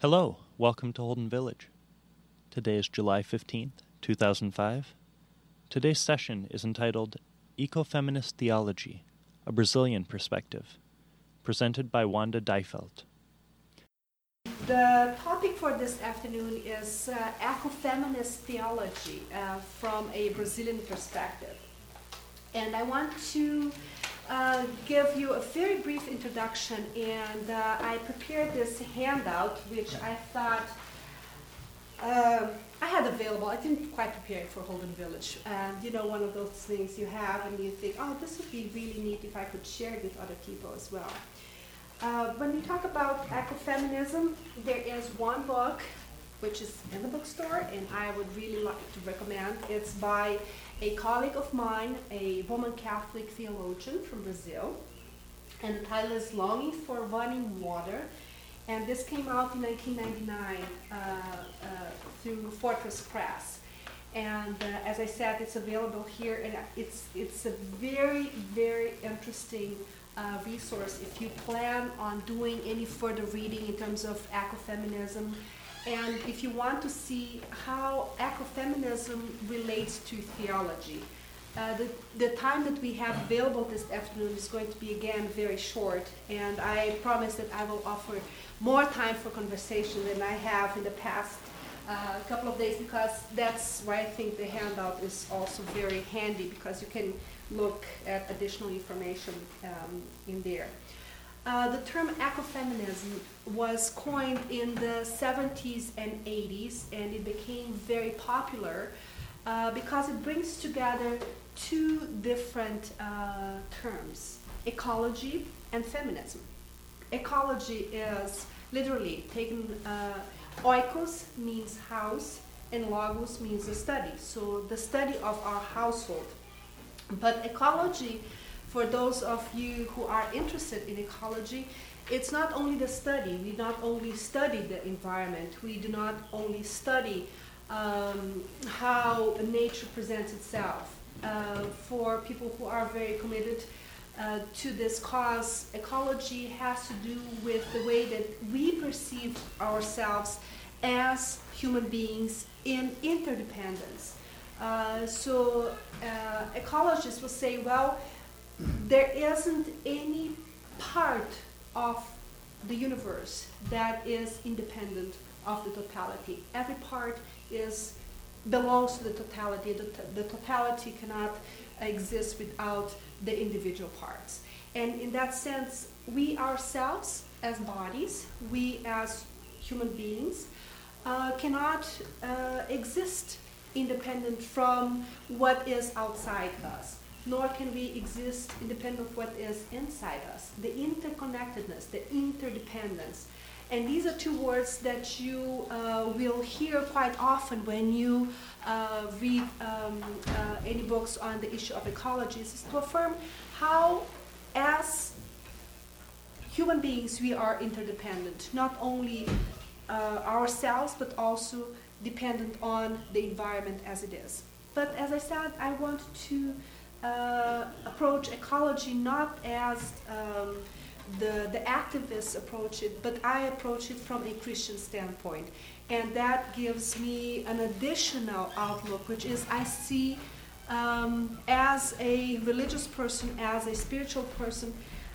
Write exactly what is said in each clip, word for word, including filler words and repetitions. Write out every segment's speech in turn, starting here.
Hello, welcome to Holden Village. Today is July fifteenth, two thousand five. Today's session is entitled Ecofeminist Theology, a Brazilian Perspective, presented by Wanda Dijfeld. The topic for this afternoon is uh, ecofeminist theology uh, from a Brazilian perspective. And I want to uh, give you a very brief introduction, and uh, I prepared this handout, which I thought uh, I had available. I didn't quite prepare it for Holden Village. And you know, one of those things you have and you think, oh, this would be really neat if I could share it with other people as well. Uh, when we talk about ecofeminism, there is one book which is in the bookstore, and I would really like to recommend. It's by a colleague of mine, a Roman Catholic theologian from Brazil, and the title is Longing for Running Water, and this came out in nineteen ninety-nine uh, uh, through Fortress Press. And uh, as I said, it's available here, and it's it's a very, very interesting uh, resource if you plan on doing any further reading in terms of ecofeminism, and if you want to see how ecofeminism relates to theology. Uh, the, the time that we have available this afternoon is going to be, again, very short, and I promise that I will offer more time for conversation than I have in the past uh, couple of days, because that's why I think the handout is also very handy, because you can look at additional information um, in there. Uh, the term ecofeminism was coined in the seventies and eighties, and it became very popular uh, because it brings together two different uh, terms, ecology and feminism. Ecology is literally taken, uh, oikos means house, and logos means the study, so the study of our household. But ecology, for those of you who are interested in ecology, it's not only the study. We not only study the environment, we do not only study um, how nature presents itself. Uh, for people who are very committed uh, to this cause, ecology has to do with the way that we perceive ourselves as human beings in interdependence. Uh, so uh, ecologists will say, well, there isn't any part of the universe that is independent of the totality. Every part is belongs to the totality. The, the totality cannot exist without the individual parts. And in that sense, we ourselves as bodies, we as human beings, uh, cannot uh, exist independent from what is outside us, nor can we exist independent of what is inside us. The interconnectedness, the interdependence. And these are two words that you uh, will hear quite often when you uh, read um, uh, any books on the issue of ecology, is to affirm how, as human beings, we are interdependent, not only uh, ourselves, but also dependent on the environment as it is. But as I said, I want to Uh, approach ecology not as um, the, the activists approach it, but I approach it from a Christian standpoint. And that gives me an additional outlook, which is I see um, as a religious person, as a spiritual person,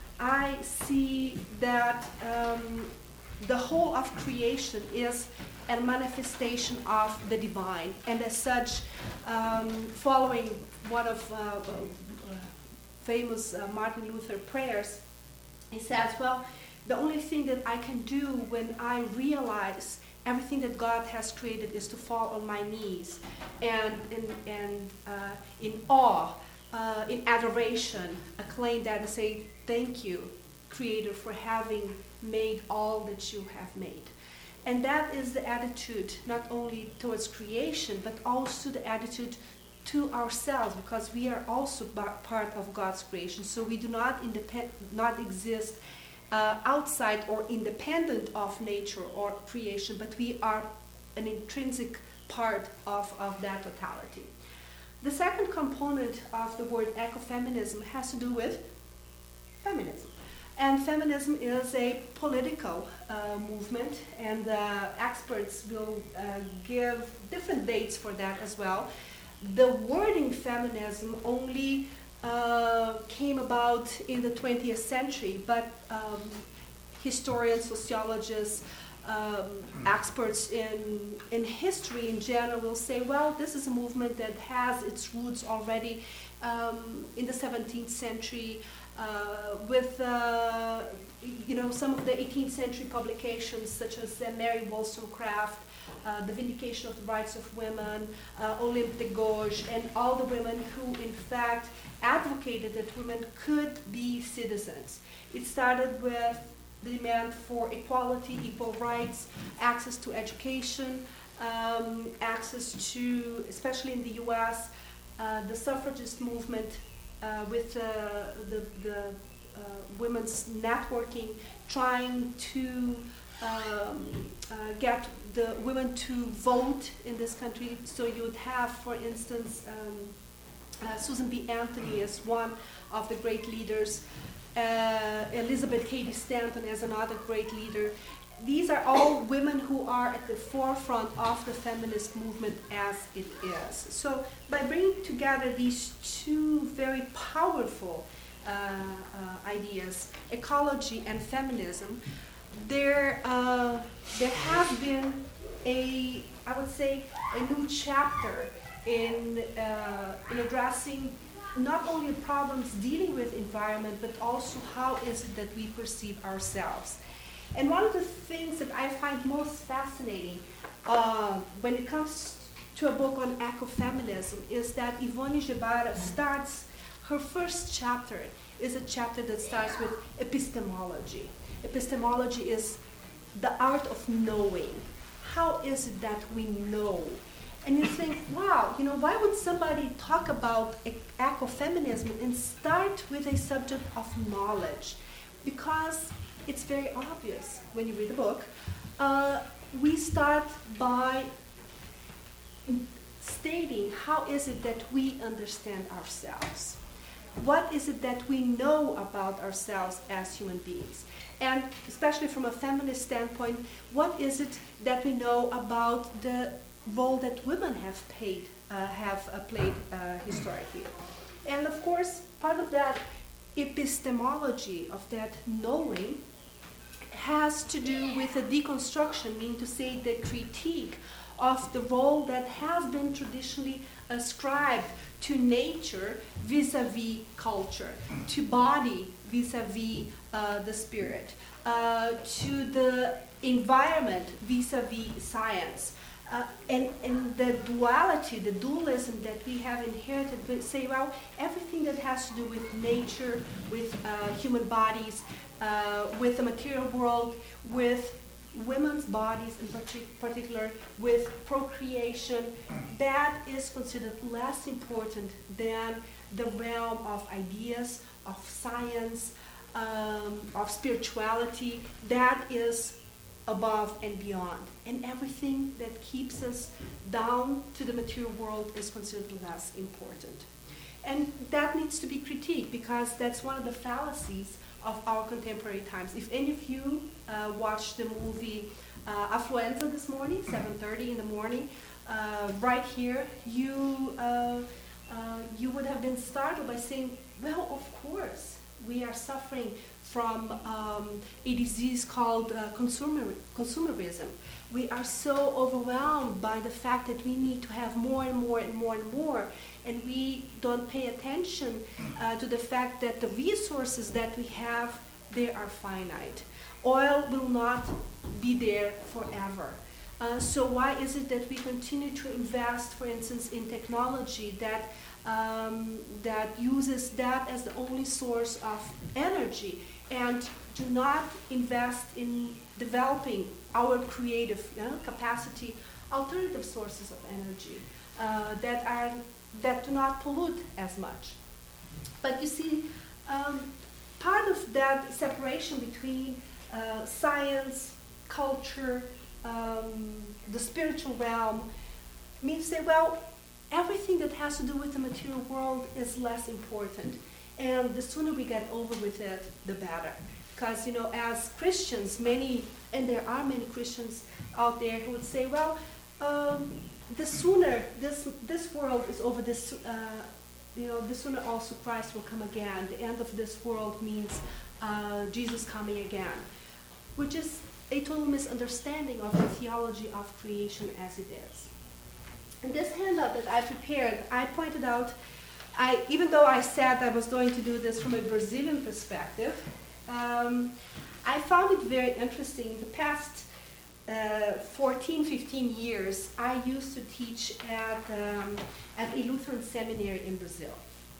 I see that um, the whole of creation is a manifestation of the divine, and as such, um, following one of uh, uh, famous uh, Martin Luther prayers, he says, well, the only thing that I can do when I realize everything that God has created is to fall on my knees and in, and, uh, in awe, uh, in adoration, acclaim that and say, thank you, Creator, for having made all that you have made. And that is the attitude not only towards creation, but also the attitude to ourselves, because we are also part of God's creation. So we do not independ- not exist uh, outside or independent of nature or creation, but we are an intrinsic part of, of that totality. The second component of the word ecofeminism has to do with feminism. And feminism is a political uh, movement, and uh, experts will uh, give different dates for that as well. The wording feminism only uh, came about in the twentieth century, but um, historians, sociologists, um, experts in, in history in general will say, well, this is a movement that has its roots already um, in the seventeenth century, uh, with uh, you know, some of the eighteenth century publications such as uh, Mary Wollstonecraft, uh, The Vindication of the Rights of Women, uh, Olympe de Gouges, and all the women who in fact advocated that women could be citizens. It started with the demand for equality, equal rights, access to education, um, access to, especially in the U S, uh, the suffragist movement uh, with uh, the, the uh, women's networking, trying to um, uh, get the women to vote in this country. So you would have, for instance, um, uh, Susan B. Anthony as one of the great leaders, uh, Elizabeth Cady Stanton as another great leader. These are all women who are at the forefront of the feminist movement as it is. So by bringing together these two very powerful uh, uh, ideas, ecology and feminism, there, uh, there has been a, I would say, a new chapter in, uh, in addressing not only the problems dealing with environment, but also how is it that we perceive ourselves. And one of the things that I find most fascinating uh, when it comes to a book on ecofeminism is that Ivone Gebara starts, her first chapter is a chapter that starts with epistemology. Epistemology is the art of knowing. How is it that we know? And you think, wow, you know, why would somebody talk about ecofeminism and start with a subject of knowledge? Because it's very obvious when you read the book. Uh, we start by stating how is it that we understand ourselves? What is it that we know about ourselves as human beings? And especially from a feminist standpoint, what is it that we know about the role that women have paid, uh, have uh, played uh, historically? And of course, part of that epistemology, of that knowing, has to do with a deconstruction, meaning to say the critique of the role that has been traditionally ascribed to nature vis-a-vis culture, to body vis-a-vis uh, the spirit, uh, to the environment vis-a-vis science. Uh, and, and the duality, the dualism that we have inherited, we say, well, everything that has to do with nature, with uh, human bodies, uh, with the material world, with women's bodies in particular, with procreation, that is considered less important than the realm of ideas, of science, um, of spirituality. That is above and beyond. And everything that keeps us down to the material world is considered less important. And that needs to be critiqued, because that's one of the fallacies of our contemporary times. If any of you uh, watched the movie uh, Affluenza this morning, seven thirty in the morning, uh, right here, you, uh, uh, you would have been startled by saying, well, of course, we are suffering from um, a disease called uh, consumer, consumerism. We are so overwhelmed by the fact that we need to have more and more and more and more, and we don't pay attention uh, to the fact that the resources that we have, they are finite. Oil will not be there forever. Uh, so why is it that we continue to invest, for instance, in technology that um, that uses that as the only source of energy, and do not invest in developing our creative you know, capacity, alternative sources of energy uh, that are that do not pollute as much? But you see, um, part of that separation between uh, science, culture, um, the spiritual realm, means that, well, everything that has to do with the material world is less important. And the sooner we get over with it, the better. Because, you know, as Christians, many, and there are many Christians out there who would say, well, um, the sooner this this world is over, this, uh, you know, the sooner also Christ will come again. The end of this world means uh, Jesus coming again, which is a total misunderstanding of the theology of creation as it is. In this handout that I prepared, I pointed out, I, even though I said I was going to do this from a Brazilian perspective, um, I found it very interesting. In the past uh, fourteen, fifteen years, I used to teach at, um, at a Lutheran seminary in Brazil.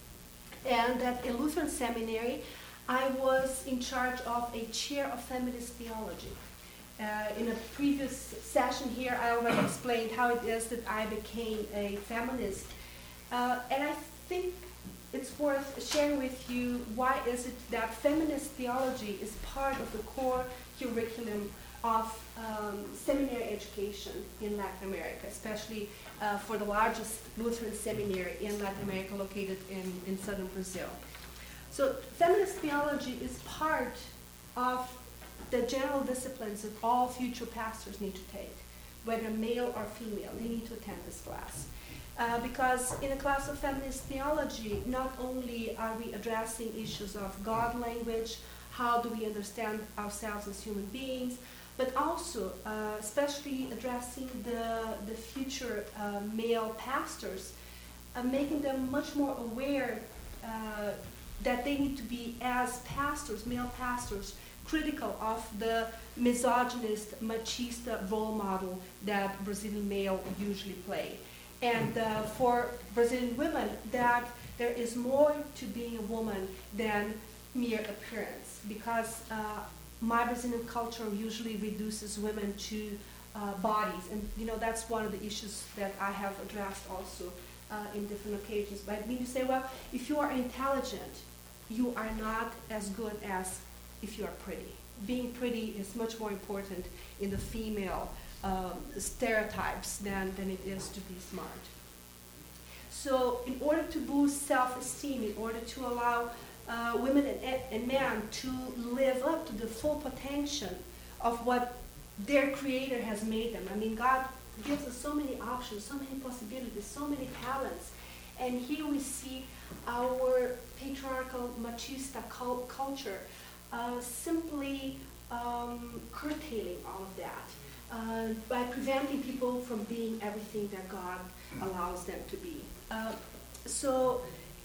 And at a Lutheran seminary, I was in charge of a chair of feminist theology. Uh, in a previous session here, I already explained how it is that I became a feminist. Uh, and I think it's worth sharing with you why is it that feminist theology is part of the core curriculum of um, seminary education in Latin America, especially uh, for the largest Lutheran seminary in Latin America located in, in southern Brazil. So feminist theology is part of the general disciplines that all future pastors need to take, whether male or female. They need to attend this class. Uh, because in a class of feminist theology, not only are we addressing issues of God language, how do we understand ourselves as human beings, but also uh, especially addressing the, the future uh, male pastors, uh, making them much more aware uh, that they need to be, as pastors, male pastors, critical of the misogynist, machista role model that Brazilian male usually play. And uh, for Brazilian women, that there is more to being a woman than mere appearance, because uh, my Brazilian culture usually reduces women to uh, bodies, and you know that's one of the issues that I have addressed also uh, in different occasions. But I mean to say, well, if you are intelligent, you are not as good as if you are pretty. Being pretty is much more important in the female um, stereotypes than, than it is to be smart. So in order to boost self-esteem, in order to allow uh, women and, and men to live up to the full potential of what their Creator has made them. I mean, God gives us so many options, so many possibilities, so many talents. And here we see our patriarchal, machista cul- culture uh, simply um, curtailing all of that uh, by preventing people from being everything that God allows them to be. Uh, so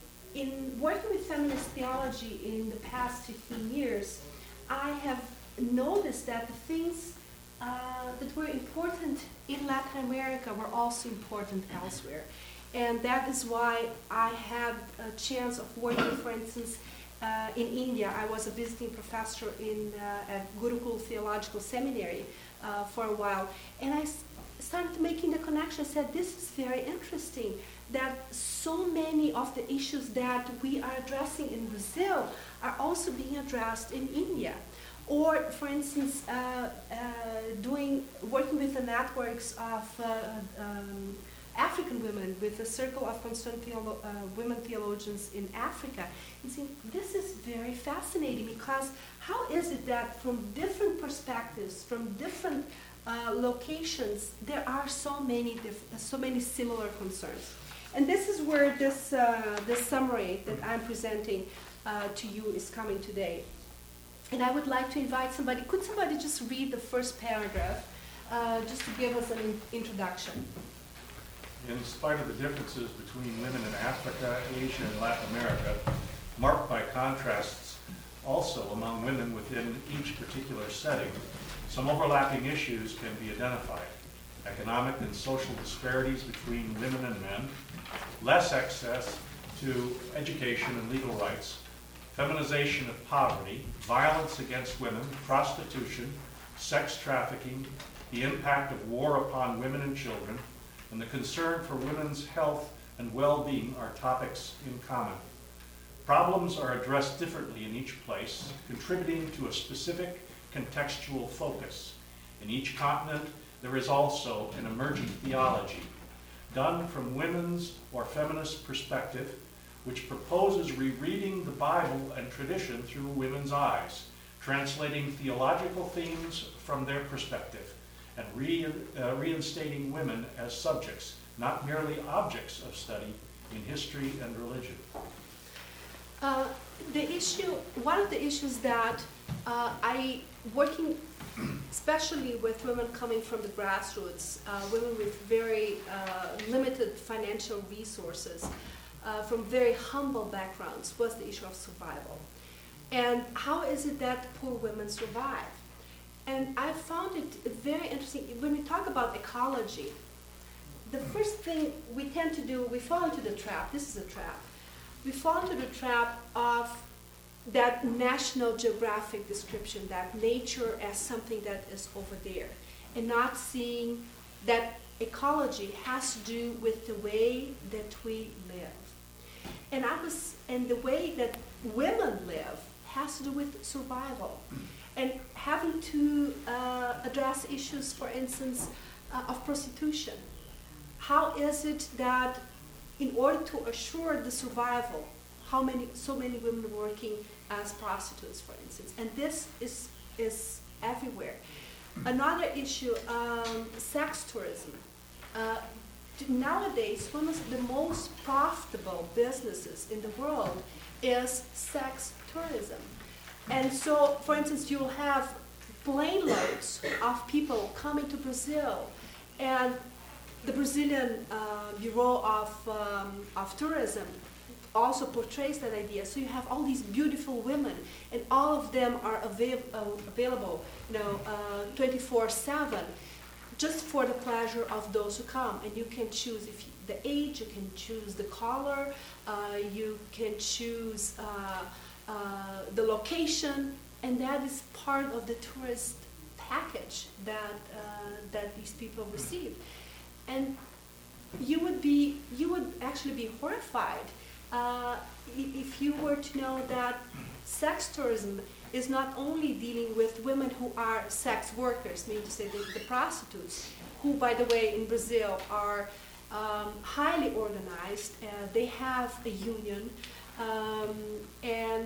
in working with feminist theology in the past fifteen years, I have noticed that the things uh, that were important in Latin America were also important elsewhere. And that is why I had a chance of working, for instance, uh, in India. I was a visiting professor in uh, at Gurukul Theological Seminary uh, for a while. And I s- started making the connection, said, this is very interesting, that so many of the issues that we are addressing in Brazil are also being addressed in India. Or, for instance, uh, uh, doing working with the networks of uh, um, African women, with the Circle of Concerned Theolo- uh, Women Theologians in Africa, and saying, this is very fascinating, because how is it that from different perspectives, from different uh, locations, there are so many diff- so many similar concerns? And this is where this uh, this summary that I'm presenting uh, to you is coming today. And I would like to invite somebody. Could somebody just read the first paragraph, uh, just to give us an in- introduction? In spite of the differences between women in Africa, Asia, and Latin America, marked by contrasts also among women within each particular setting, some overlapping issues can be identified. Economic and social disparities between women and men, less access to education and legal rights, feminization of poverty, violence against women, prostitution, sex trafficking, the impact of war upon women and children, and the concern for women's health and well-being are topics in common. Problems are addressed differently in each place, contributing to a specific contextual focus. In each continent, there is also an emergent theology, done from women's or feminist perspective, which proposes rereading the Bible and tradition through women's eyes, translating theological themes from their perspective, and re, uh, reinstating women as subjects, not merely objects of study in history and religion. Uh, the issue, one of the issues that uh, I, working especially with women coming from the grassroots, uh, women with very uh, limited financial resources, uh, from very humble backgrounds, was the issue of survival. And how is it that poor women survive? And I found it very interesting. When we talk about ecology, the first thing we tend to do, we fall into the trap. This is a trap. We fall into the trap of that National Geographic description, that nature as something that is over there, and not seeing that ecology has to do with the way that we live. And I was, and the way that women live has to do with survival, and having to uh, address issues, for instance, uh, of prostitution. How is it that in order to assure the survival, how many, so many women working as prostitutes, for instance, and this is is everywhere. Another issue, um, sex tourism. Uh, nowadays, one of the most profitable businesses in the world is sex tourism, and so, for instance, you'll have plane loads of people coming to Brazil, and the Brazilian uh, Bureau of um, of Tourism also portrays that idea. So you have all these beautiful women, and all of them are avail uh, available, you know, twenty-four seven, just for the pleasure of those who come. And you can choose if you, the age, you can choose the color, uh, you can choose uh, uh, the location, and that is part of the tourist package that uh, that these people receive. And you would be, you would actually be horrified uh, if you were to know that sex tourism is not only dealing with women who are sex workers, meaning to say the, the prostitutes, who, by the way, in Brazil are um, highly organized. Uh, they have a union, um, and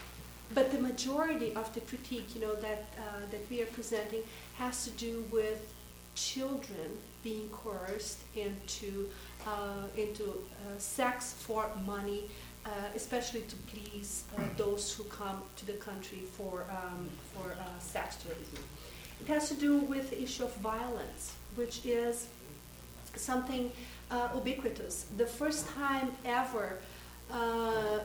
but the majority of the critique, you know, that uh, that we are presenting has to do with children being coerced into uh, into uh, sex for money, uh, especially to please uh, those who come to the country for um, for uh, sex tourism. It has to do with the issue of violence, which is something uh, ubiquitous. The first time ever uh, uh,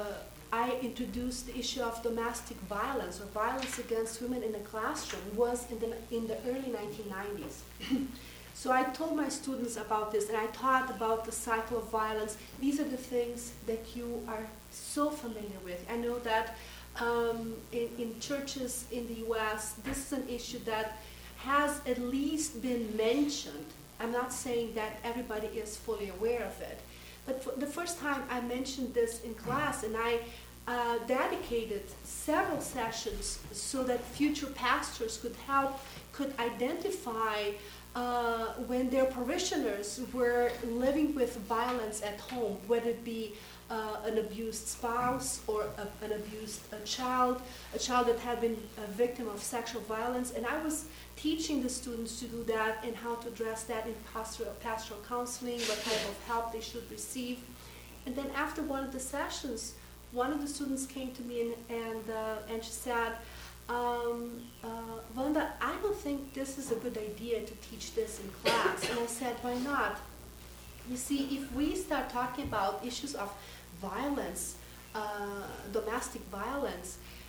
I introduced the issue of domestic violence or violence against women in the classroom was in the in the early nineteen nineties. So I told my students about this, and I taught about the cycle of violence. These are the things that you are so familiar with. I know that um, in, in churches in the U S, this is an issue that has at least been mentioned. I'm not saying that everybody is fully aware of it, but for the first time I mentioned this in class, and I uh, dedicated several sessions so that future pastors could help, could identify Uh, when their parishioners were living with violence at home, whether it be uh, an abused spouse or a, an abused a child, a child that had been a victim of sexual violence. And I was teaching the students to do that and how to address that in pastoral, pastoral counseling, what type of help they should receive. And then after one of the sessions, one of the students came to me and, and, uh, and she said, Um, uh, Wanda, I don't think this is a good idea to teach this in class. And I said, why not? You see, if we start talking about issues of violence, uh, domestic violence,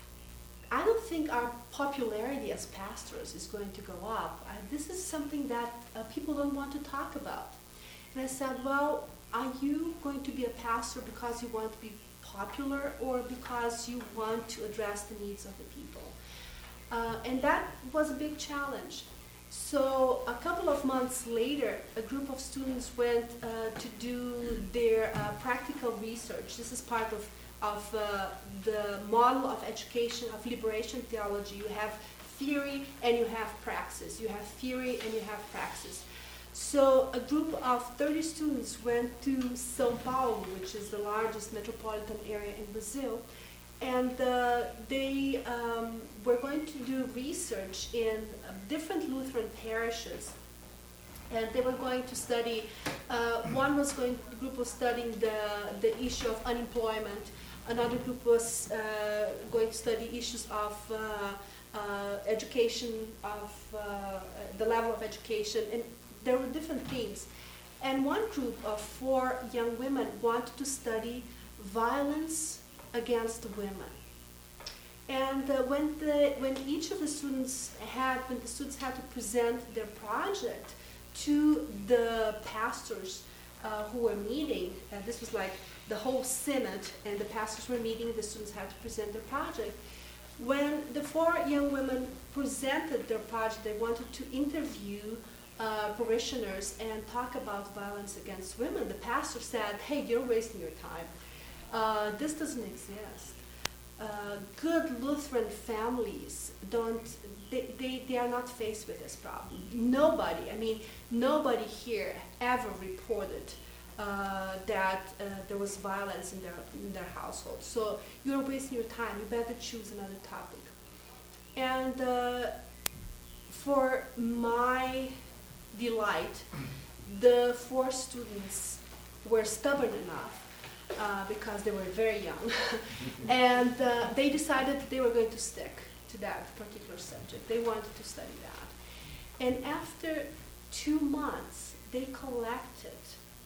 I don't think our popularity as pastors is going to go up. Uh, this is something that uh, people don't want to talk about. And I said, well, are you going to be a pastor because you want to be popular or because you want to address the needs of the people? Uh, and that was a big challenge. So a couple of months later, a group of students went uh, to do their uh, practical research. This is part of, of uh, the model of education of liberation theology. You have theory and you have praxis. You have theory and you have praxis. So a group of thirty students went to São Paulo, which is the largest metropolitan area in Brazil, And uh, they um, were going to do research in uh, different Lutheran parishes. And they were going to study, uh, one was going, the group was studying the, the issue of unemployment. Another group was uh, going to study issues of uh, uh, education, of uh, the level of education, and there were different themes. And one group of four young women wanted to study violence against women. And uh, when, the, when each of the students had, when the students had to present their project to the pastors uh, who were meeting, uh, this was like the whole synod, and the pastors were meeting, the students had to present their project. When the four young women presented their project, they wanted to interview uh, parishioners and talk about violence against women. The pastor said, hey, you're wasting your time. Uh, this doesn't exist. Uh, good Lutheran families don't, they, they, they are not faced with this problem. Nobody, I mean, nobody here ever reported uh, that uh, there was violence in their, in their household. So you're wasting your time, you better choose another topic. And uh, for my delight, the four students were stubborn enough Uh, because they were very young, and uh, they decided that they were going to stick to that particular subject. They wanted to study that. And after two months, they collected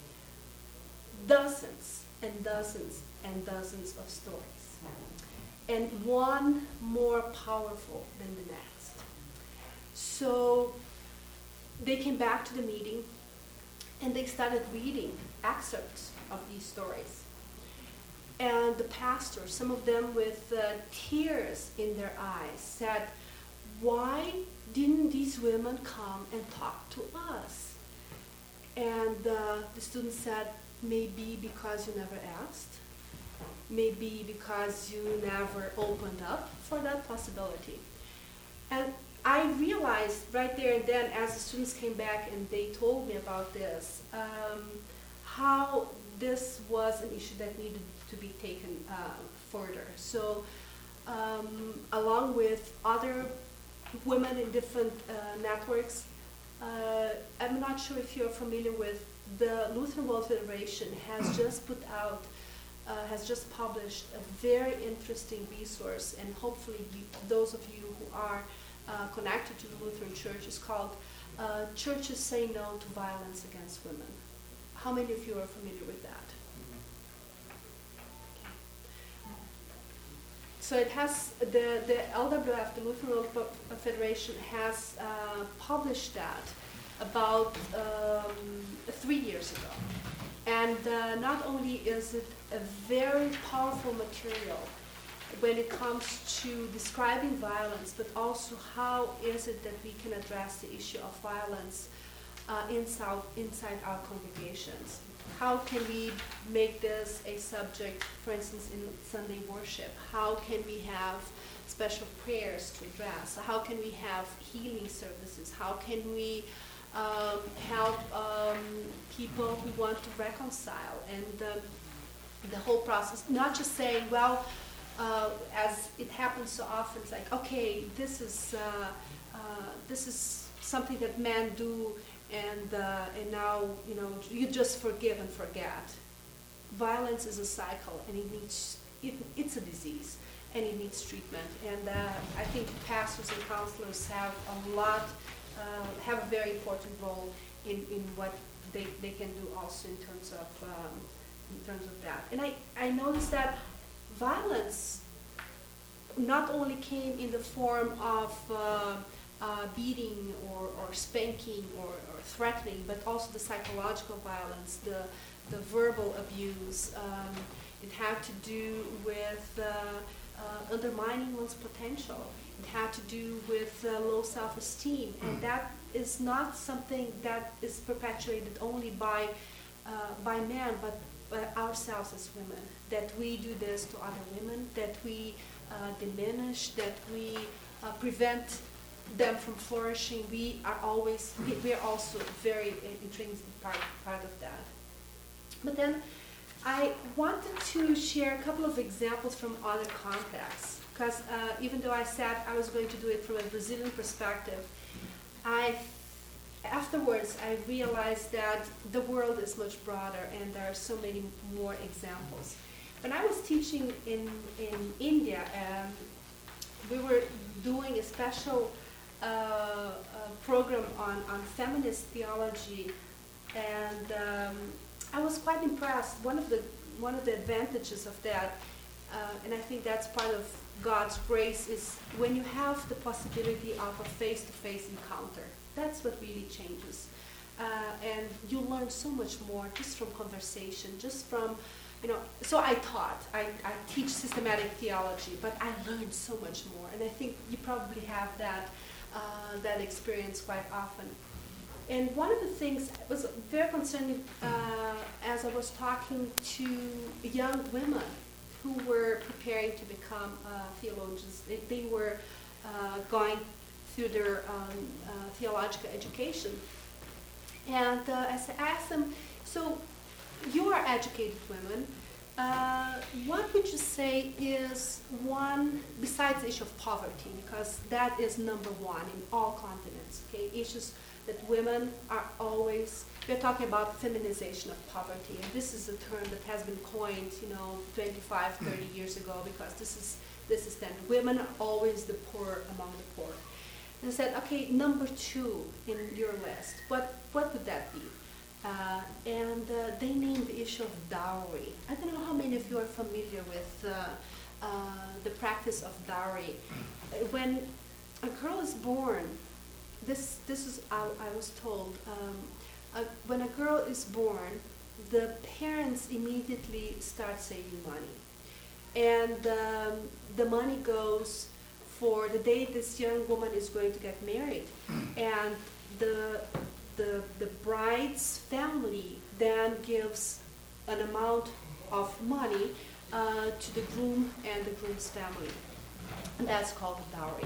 dozens and dozens and dozens of stories, and one more powerful than the next. So they came back to the meeting, and they started reading excerpts of these stories. And the pastors, some of them with uh, tears in their eyes, said, why didn't these women come and talk to us? And uh, the students said, maybe because you never asked, maybe because you never opened up for that possibility. And I realized right there and then, as the students came back and they told me about this, um, how this was an issue that needed to be taken uh, further. So um, along with other women in different uh, networks, uh, I'm not sure if you're familiar with, the Lutheran World Federation has just put out, uh, has just published a very interesting resource, and hopefully you, those of you who are uh, connected to the Lutheran Church, is called uh, Churches Say No to Violence Against Women. How many of you are familiar with that? So it has, the, the L W F, the Lutheran World Federation, has uh, published that about um, three years ago. And uh, not only is it a very powerful material when it comes to describing violence, but also how is it that we can address the issue of violence uh, inside, inside our congregations. How can we make this a subject, for instance, in Sunday worship? How can we have special prayers to address? How can we have healing services? How can we um, help um, people who want to reconcile? And uh, the whole process, not just saying, well, uh, as it happens so often, it's like, okay, this is, uh, uh, this is something that men do, and uh, and now, you know, you just forgive and forget. Violence is a cycle, and it needs, it, it's a disease, and it needs treatment. And uh, I think pastors and counselors have a lot, uh, have a very important role in, in what they, they can do also in terms of um, in terms of that. And I, I noticed that violence not only came in the form of uh, Uh, beating or, or spanking or, or threatening, but also the psychological violence, the, the verbal abuse. Um, it had to do with uh, uh, undermining one's potential. It had to do with uh, low self-esteem. And that is not something that is perpetuated only by, uh, by men, but by ourselves as women. That we do this to other women, that we uh, diminish, that we uh, prevent them from flourishing. We are always, we, we are also very intrinsic part, part of that. But then I wanted to share a couple of examples from other contexts, because uh, even though I said I was going to do it from a Brazilian perspective, I afterwards I realized that the world is much broader and there are so many more examples. When I was teaching in, in India, um, we were doing a special uh, uh, program on, on feminist theology, and um, I was quite impressed. One of the one of the advantages of that, uh, and I think that's part of God's grace, is when you have the possibility of a face-to-face encounter. That's what really changes, uh, and you learn so much more just from conversation, just from, you know. So I taught, I, I teach systematic theology, but I learned so much more, and I think you probably have that uh, that experience quite often. And one of the things was very concerning uh, as I was talking to young women who were preparing to become uh, theologians. They, they were uh, going through their um, uh, theological education. And uh, I asked them, so you are educated women, uh, what would you say is one, besides the issue of poverty, because that is number one in all continents, okay, issues that women are always, we're talking about feminization of poverty, and this is a term that has been coined, you know, twenty-five, thirty years ago, because this is, this is then, women are always the poor among the poor. And I said, okay, number two in your list, what, what would that be? Uh, and uh, they named the issue of dowry. I don't know how many of you are familiar with uh, uh, the practice of dowry. When a girl is born, this this is I, I was told. Um, uh, when a girl is born, the parents immediately start saving money, and um, the money goes for the day this young woman is going to get married, and the the the bride's family then gives an amount of money uh, to the groom and the groom's family, and that's called a dowry.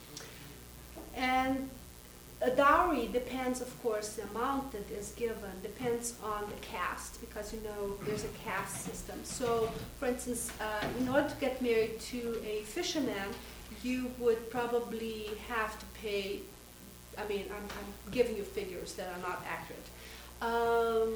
And a dowry depends, of course, the amount that is given depends on the caste, because you know there's a caste system. So, for instance, uh, in order to get married to a fisherman, you would probably have to pay, I mean, I'm, I'm giving you figures that are not accurate, um,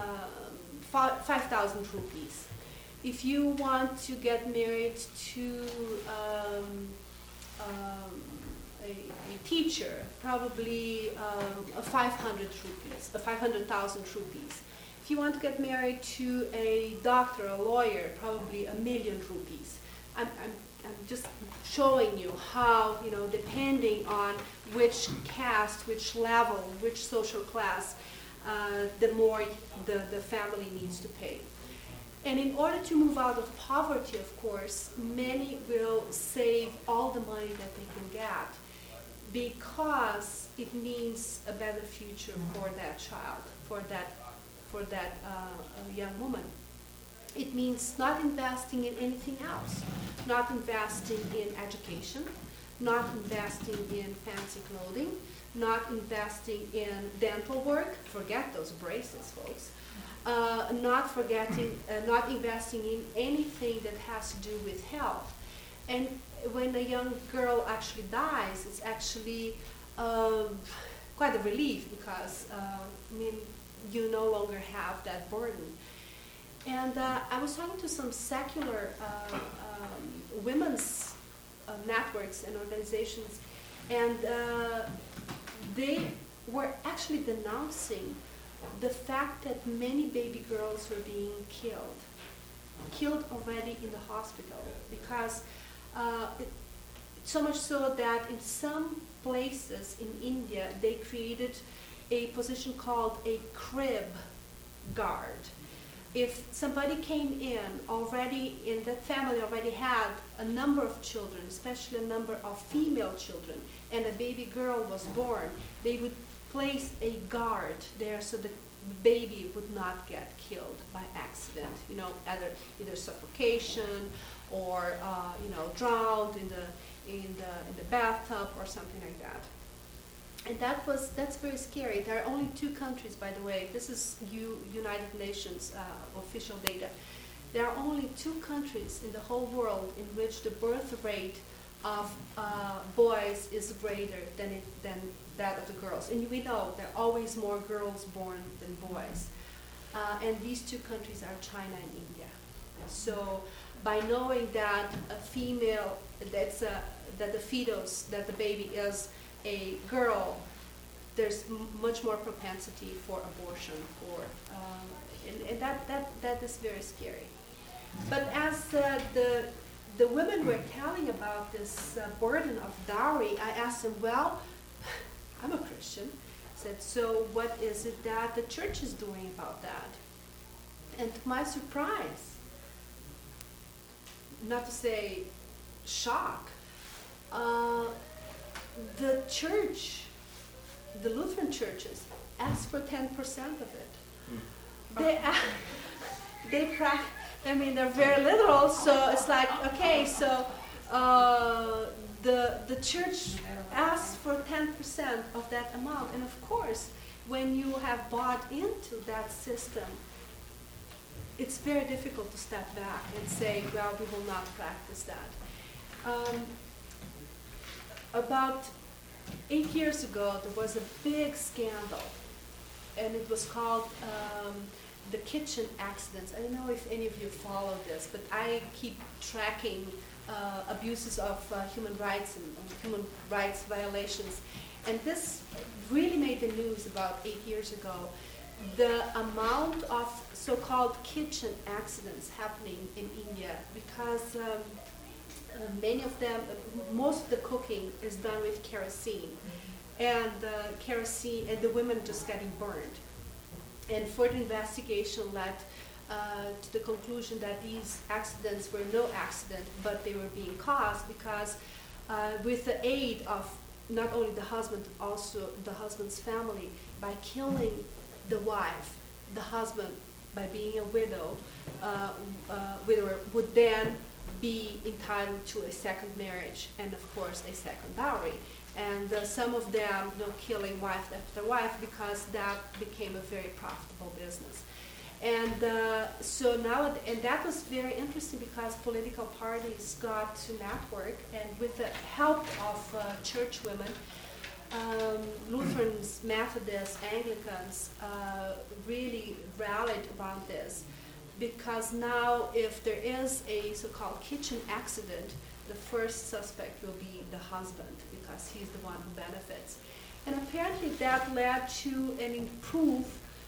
uh, five thousand rupees. If you want to get married to um, um, A, a teacher, probably um, a five hundred rupees, a five hundred thousand rupees. If you want to get married to a doctor, a lawyer, probably a million rupees. I'm, I'm, I'm just showing you how, you know, depending on which caste, which level, which social class, uh, the more the, the family needs to pay. And in order to move out of poverty, of course, many will save all the money that they can get, because it means a better future for that child, for that, for that uh, young woman. It means not investing in anything else, not investing in education, not investing in fancy clothing, not investing in dental work. Forget those braces, folks. Uh, not forgetting, uh, not investing in anything that has to do with health. And when a young girl actually dies, it's actually uh, quite a relief, because uh, I mean, you no longer have that burden. And uh, I was talking to some secular uh, um, women's uh, networks and organizations, and uh, they were actually denouncing the fact that many baby girls were being killed, killed already in the hospital, because Uh, it, so much so that in some places in India, they created a position called a crib guard. If somebody came in already, in the family already had a number of children, especially a number of female children, and a baby girl was born, they would place a guard there so the baby would not get killed by accident, you know, either, either suffocation, or uh, you know, drowned in the in the in the bathtub or something like that. And that was that's very scary. There are only two countries, by the way. This is U, United Nations uh, official data. There are only two countries in the whole world in which the birth rate of uh, boys is greater than it, than that of the girls. And we know there are always more girls born than boys. Uh, and these two countries are China and India. So by knowing that a female, that's a, that the fetus, that the baby is a girl, there's m much more propensity for abortion, or um, and, and that, that, that is very scary. But as uh, the the women were telling about this uh, burden of dowry, I asked them, well, I'm a Christian. I said, so what is it that the church is doing about that? And to my surprise, not to say shock, uh, the church, the Lutheran churches, ask for ten percent of it. Mm. They, they practice. I mean, they're very literal, so it's like, okay, so uh, the the church asks for ten percent of that amount. And of course, when you have bought into that system, it's very difficult to step back and say, well, we will not practice that. Um, about eight years ago, there was a big scandal, and it was called um, the kitchen accidents. I don't know if any of you follow this, but I keep tracking uh, abuses of uh, human rights and um, human rights violations. And this really made the news about eight years ago. The amount of so-called kitchen accidents happening in India, because um, uh, many of them, uh, most of the cooking is done with kerosene. And uh, kerosene, and the women just getting burned. And further investigation led uh, to the conclusion that these accidents were no accident, but they were being caused because uh, with the aid of not only the husband, but also the husband's family, by killing the wife, the husband, by being a widow, uh, uh, widower, would then be entitled to a second marriage and, of course, a second dowry. And uh, some of them, you know, killing wife after wife, because that became a very profitable business. And uh, so now, and that was very interesting because political parties got to network, and with the help of uh, church women, um, Lutherans, Methodists, Anglicans uh, really rallied around this, because now if there is a so-called kitchen accident, the first suspect will be the husband, because he's the one who benefits. And apparently that led to an improve,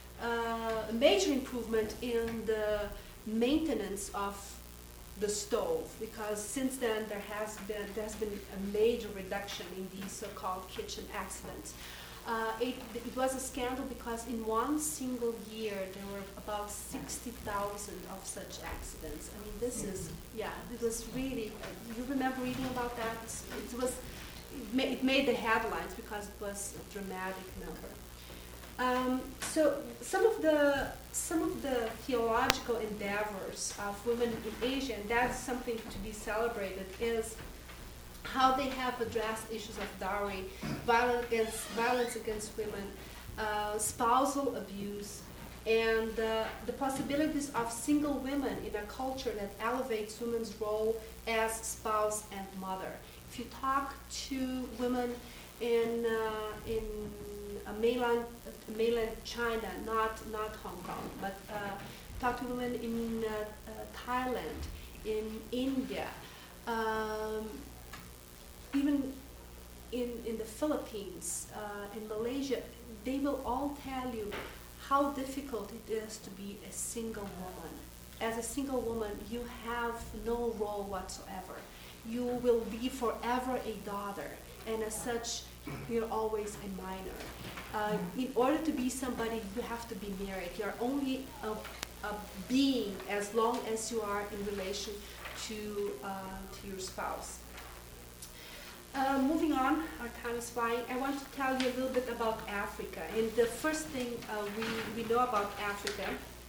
uh, a major improvement in the maintenance of the stove, because since then there has been there's been a major reduction in these so-called kitchen accidents. Uh, it, it was a scandal because in one single year there were about sixty thousand of such accidents. I mean, this is, yeah, it was really, you remember reading about that? It was, it, ma it made the headlines because it was a dramatic number. Um, so some of the some of the theological endeavors of women in Asia, and that's something to be celebrated, is how they have addressed issues of dowry, violence against, violence against women, uh, spousal abuse, and uh, the possibilities of single women in a culture that elevates women's role as spouse and mother. If you talk to women in uh, in uh, mainland uh, mainland China, not not Hong Kong, but uh, talk to women in uh, uh, Thailand, in India. Um, Even in, in the Philippines, uh, in Malaysia, they will all tell you how difficult it is to be a single woman. As a single woman, you have no role whatsoever. You will be forever a daughter, and as such, you're always a minor. Uh, in order to be somebody, you have to be married. You're only a, a being as long as you are in relation to, uh, to your spouse. Uh, moving on, our time is flying. I want to tell you a little bit about Africa. And the first thing uh, we, we know about Africa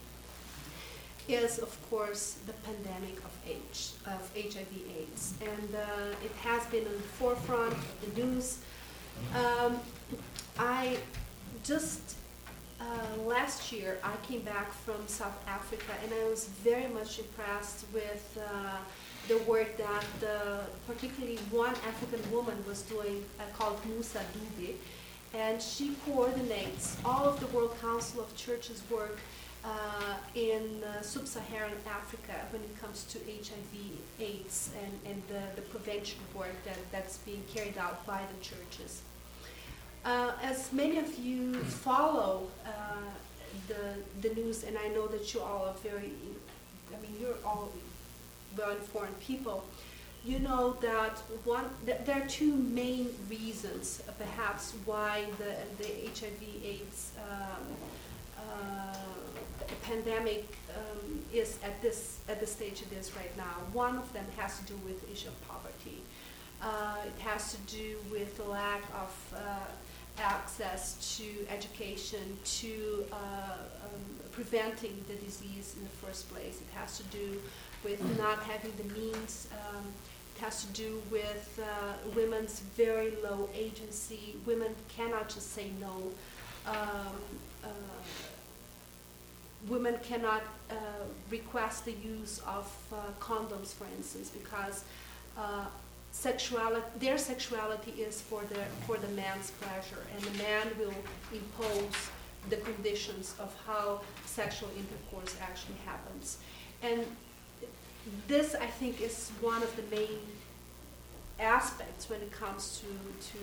is, of course, the pandemic of AIDS, of H I V AIDS. And uh, it has been on the forefront of the news. Um, I just uh, last year I came back from South Africa, and I was very much impressed with uh, the work that the, particularly one African woman was doing uh, called Musa Dube, and she coordinates all of the World Council of Churches work uh, in uh, sub-Saharan Africa when it comes to H I V AIDS and, and the, the prevention work that, that's being carried out by the churches. Uh, as many of you follow uh, the, the news, and I know that you all are very, I mean, you're all well-informed people, you know that one, th there are two main reasons, uh, perhaps, why the, the H I V AIDS um, uh, pandemic um, is at this at the stage it is right now. One of them has to do with the issue of poverty. Uh, it has to do with the lack of uh, access to education, to uh, um, preventing the disease in the first place. It has to do with not having the means. Um, it has to do with uh, women's very low agency. Women cannot just say no. Um, uh, women cannot uh, request the use of uh, condoms, for instance, because uh, sexuality, their sexuality is for the for the man's pleasure, and the man will impose the conditions of how sexual intercourse actually happens. And this, I think, is one of the main aspects when it comes to to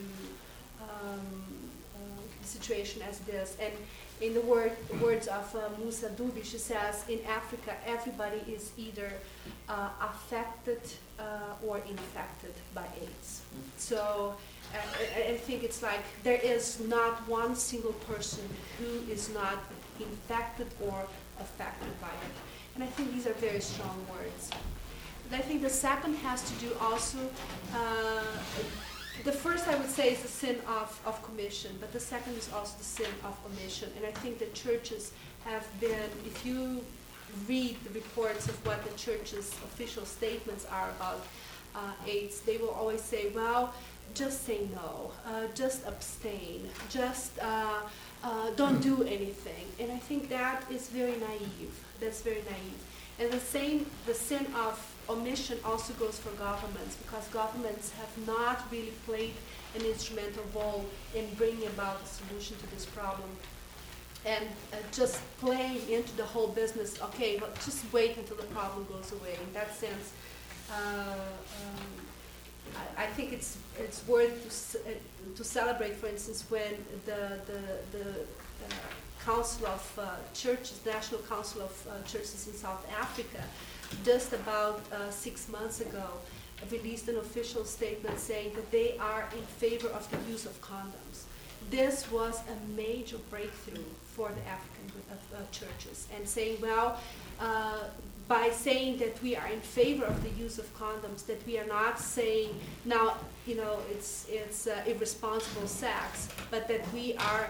um, uh, the situation as it is. And in the word, words of uh, Musa Dube, she says, in Africa, everybody is either uh, affected uh, or infected by AIDS. So uh, I, I think it's like there is not one single person who is not infected or affected by it. And I think these are very strong words. But I think the second has to do also, uh, the first I would say is the sin of, of commission, but the second is also the sin of omission. And I think the churches have been, if you read the reports of what the church's official statements are about uh, AIDS, they will always say, well, just say no, uh, just abstain, just uh, uh, don't do anything. And I think that is very naive. That's very naive. And the same, the sin of omission also goes for governments, because governments have not really played an instrumental role in bringing about a solution to this problem. And uh, just playing into the whole business, okay, but just wait until the problem goes away. In that sense, uh, um, I, I think it's it's worth to, uh, to celebrate, for instance, when the the, the uh, Council of uh, Churches, National Council of uh, Churches in South Africa, just about uh, six months ago, released an official statement saying that they are in favor of the use of condoms. This was a major breakthrough for the African uh, uh, churches, and saying, well, uh, by saying that we are in favor of the use of condoms, that we are not saying now, you know, it's it's uh, irresponsible sex, but that we are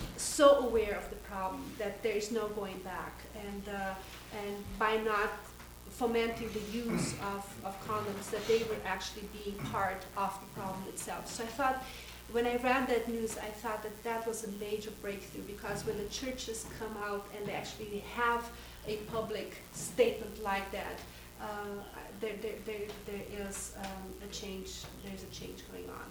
so aware of the problem that there is no going back, and uh, and by not fomenting the use of, of condoms, that they were actually being part of the problem itself. So I thought, when I read that news, I thought that that was a major breakthrough, because when the churches come out and they actually have a public statement like that, uh, there, there, there, there is um, a change, there's a change going on.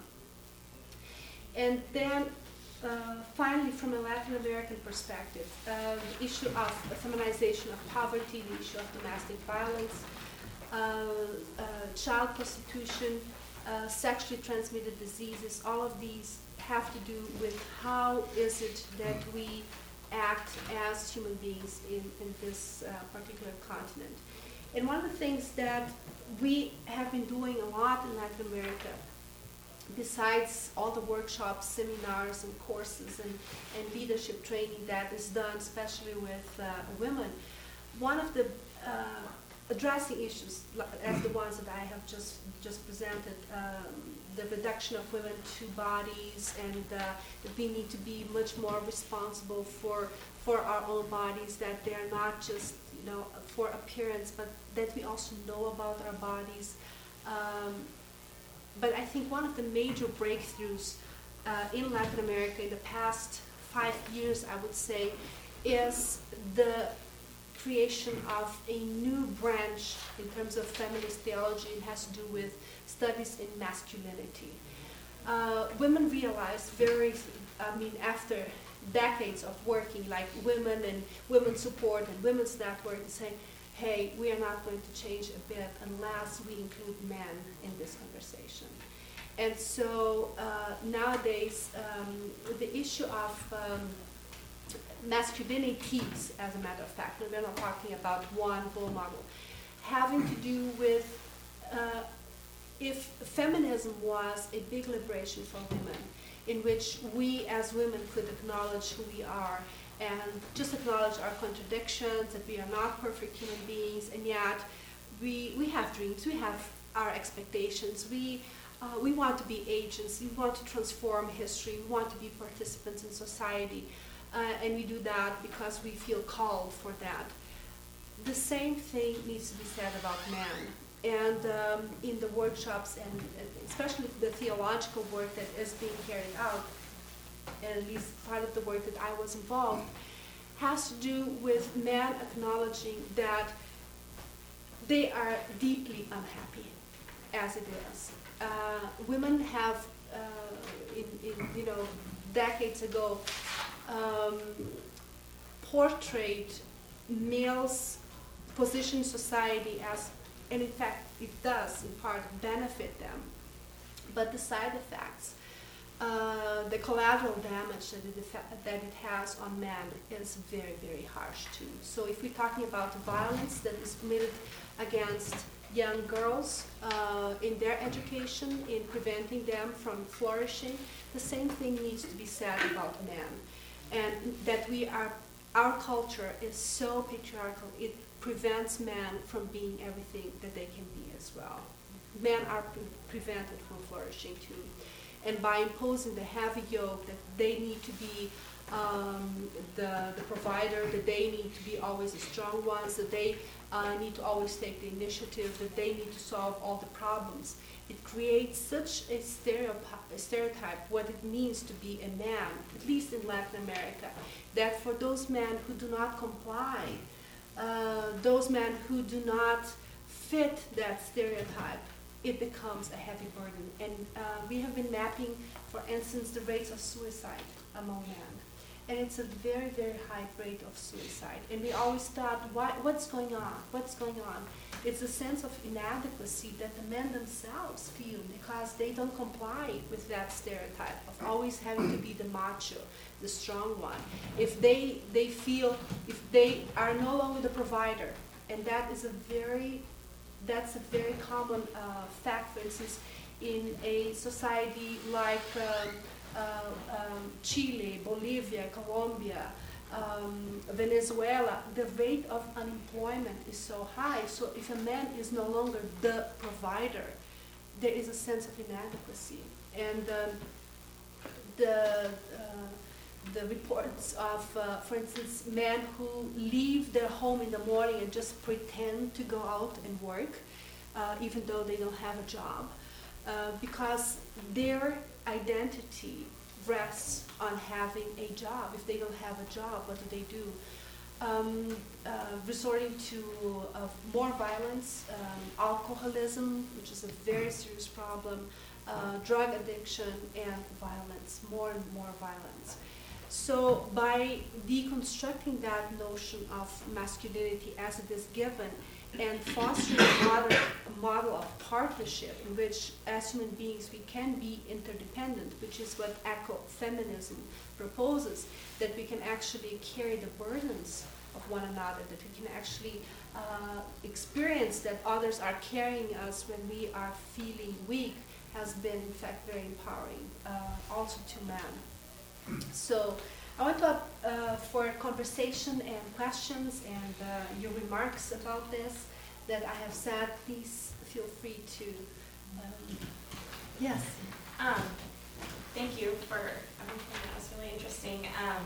And then uh, finally, from a Latin American perspective, uh, the issue of feminization of poverty, the issue of domestic violence, uh, uh, child prostitution, uh, sexually transmitted diseases, all of these have to do with how is it that we act as human beings in, in this uh, particular continent. And one of the things that we have been doing a lot in Latin America, besides all the workshops, seminars, and courses, and, and leadership training that is done, especially with uh, women, one of the uh, addressing issues, as the ones that I have just, just presented, um, the reduction of women to bodies, and uh, that we need to be much more responsible for, for our own bodies, that they are not just, you know, for appearance, but that we also know about our bodies. Um, But I think one of the major breakthroughs uh, in Latin America in the past five years, I would say, is the creation of a new branch in terms of feminist theology. It has to do with studies in masculinity. Uh, women realized very, I mean, after decades of working like women and women's support and women's network, and saying, hey, we are not going to change a bit unless we include men in this conversation. And so uh, nowadays, um, the issue of um, masculinities, as a matter of fact, and we're not talking about one role model, having to do with uh, if feminism was a big liberation for women, in which we as women could acknowledge who we are and just acknowledge our contradictions, that we are not perfect human beings, and yet we, we have dreams, we have our expectations, we, uh, we want to be agents, we want to transform history, we want to be participants in society, uh, and we do that because we feel called for that. The same thing needs to be said about men. And um, in the workshops, and especially the theological work that is being carried out, and at least part of the work that I was involved, has to do with men acknowledging that they are deeply unhappy as it is. Uh, women have, uh, in, in, you know, decades ago, um, portrayed males' position in society as, and in fact it does in part benefit them, but the side effects, uh, the collateral damage that it, that it has on men is very, very harsh too. So if we're talking about violence that is committed against young girls uh, in their education, in preventing them from flourishing, the same thing needs to be said about men. And that we are, our culture is so patriarchal, it prevents men from being everything that they can be as well. Men are pre prevented from flourishing too. And by imposing the heavy yoke that they need to be um, the, the provider, that they need to be always the strong ones, that they uh, need to always take the initiative, that they need to solve all the problems, it creates such a stereotype, a stereotype what it means to be a man, at least in Latin America, that for those men who do not comply, Uh, those men who do not fit that stereotype, it becomes a heavy burden. And uh, we have been mapping, for instance, the rates of suicide among men. And it's a very, very high rate of suicide. And we always thought, why, what's going on? What's going on? It's a sense of inadequacy that the men themselves feel because they don't comply with that stereotype of always having to be the macho, the strong one. If they, they feel, if they are no longer the provider, and that is a very, that's a very common uh, fact, for instance, in a society like um, uh, um, Chile, Bolivia, Colombia, um, Venezuela, the rate of unemployment is so high, so if a man is no longer the provider, there is a sense of inadequacy. And um, the uh, the reports of, uh, for instance, men who leave their home in the morning and just pretend to go out and work, uh, even though they don't have a job, uh, because their identity rests on having a job. If they don't have a job, what do they do? Um, uh, resorting to uh, more violence, um, alcoholism, which is a very serious problem, uh, drug addiction, and violence, more and more violence. So by deconstructing that notion of masculinity as it is given and fostering a model, a model of partnership in which as human beings we can be interdependent, which is what ecofeminism proposes, that we can actually carry the burdens of one another, that we can actually uh, experience that others are carrying us when we are feeling weak, has been in fact very empowering uh, also to men. So I want to uh, for conversation and questions and uh, your remarks about this that I have said. Please feel free to. Um, yes. Um, thank you for everything. That was really interesting. Um,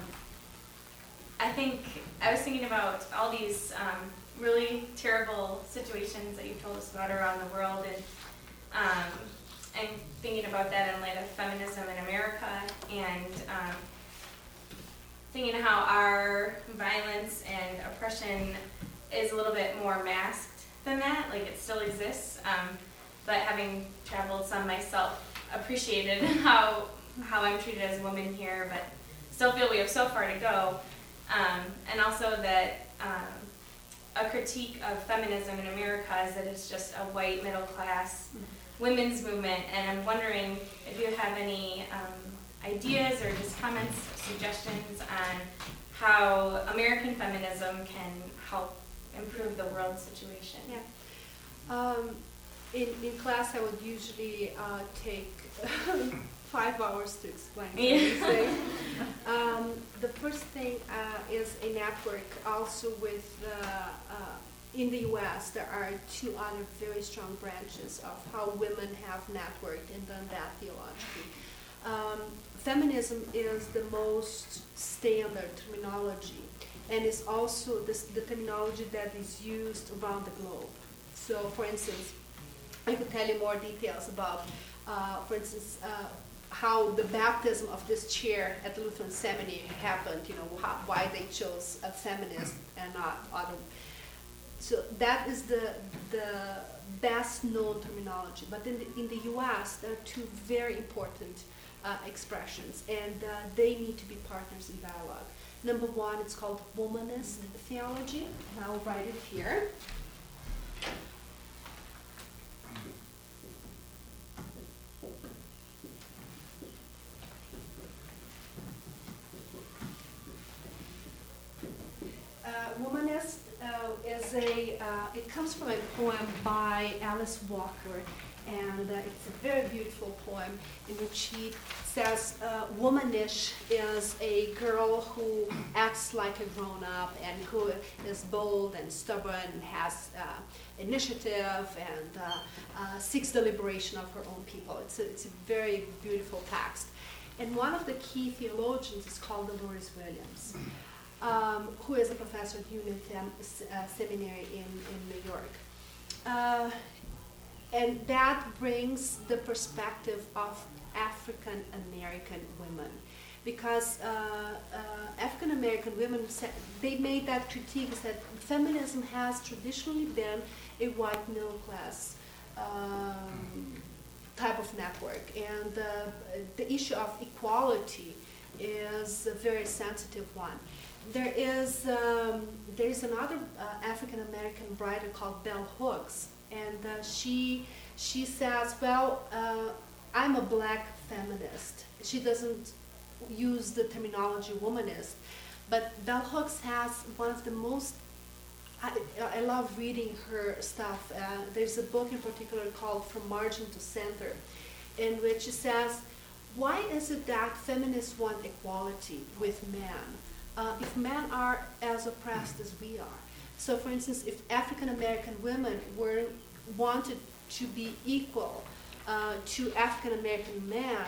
I think I was thinking about all these um, really terrible situations that you've told us about around the world, and um, and thinking about that in light of feminism in America, and um, thinking how our violence and oppression is a little bit more masked than that, like it still exists, um, but having traveled some myself, appreciated how how I'm treated as a woman here, but still feel we have so far to go, um, and also that um, a critique of feminism in America is that it's just a white middle class women's movement, and I'm wondering if you have any um, ideas or just comments, suggestions on how American feminism can help improve the world situation. Yeah. Um, in, in class, I would usually uh, take five hours to explain everything. um, the first thing uh, is a network also with, uh, uh, in the U S, there are two other very strong branches of how women have networked and done that theologically. Um, feminism is the most standard terminology, and it's also this, the terminology that is used around the globe. So, for instance, I could tell you more details about, uh, for instance, uh, how the baptism of this chair at the Lutheran Seminary happened, you know, how, why they chose a feminist and not other. So that is the, the best known terminology. But in the, in the U S, there are two very important uh, expressions, and uh, they need to be partners in dialogue. Number one, it's called womanist theology, and I'll write it here. Uh, womanist uh, is a, uh, it comes from a poem by Alice Walker, and uh, it's a very beautiful poem in which she says uh, womanish is a girl who acts like a grown-up and who is bold and stubborn and has uh, initiative and uh, uh, seeks the liberation of her own people. It's a, it's a very beautiful text. And one of the key theologians is called Dolores Williams, um, who is a professor at Union Sem- uh, Seminary in, in New York. Uh, And that brings the perspective of African American women, because uh, uh, African American women, they made that critique, that feminism has traditionally been a white middle class um, type of network, and uh, the issue of equality is a very sensitive one. There is um, there is another uh, African American writer called Bell Hooks. And uh, she she says, well, uh, I'm a black feminist. She doesn't use the terminology womanist, but Bell Hooks has one of the most, I, I love reading her stuff. Uh, there's a book in particular called From Margin to Center, in which she says, why is it that feminists want equality with men uh, if men are as oppressed as we are? So, for instance, if African American women were wanted to be equal uh, to African American men,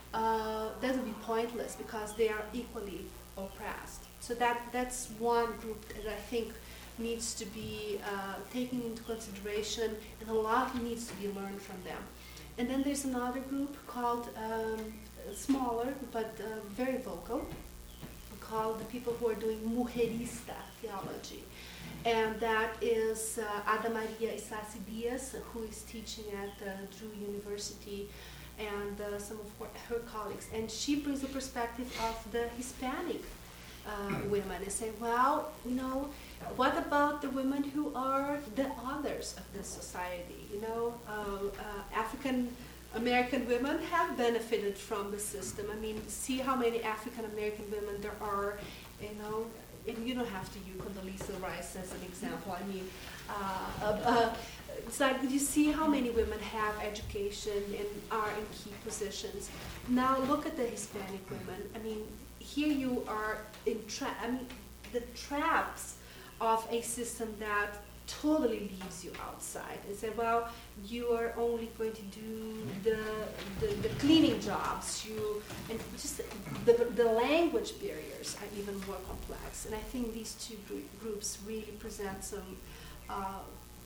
uh, that would be pointless because they are equally oppressed. So that that's one group that I think needs to be uh, taken into consideration, and a lot needs to be learned from them. And then there's another group called um, smaller but uh, very vocal, called the people who are doing mujerista theology. And that is uh, Ada Maria Isasi Diaz, who is teaching at uh, Drew University, and uh, some of her, her colleagues. And she brings the perspective of the Hispanic uh, women and say, well, you know, what about the women who are the others of this society? You know, uh, uh, African American women have benefited from the system. I mean, see how many African American women there are, you know. And you don't have to use Condoleezza Rice as an example. I mean, uh, uh, uh, it's like you see how many women have education and are in key positions. Now look at the Hispanic women. I mean, here you are in tra- I mean, the traps of a system that totally leaves you outside and say, well, you are only going to do the the, the cleaning jobs. You and just the the language barriers are even more complex. And I think these two groups really present some uh,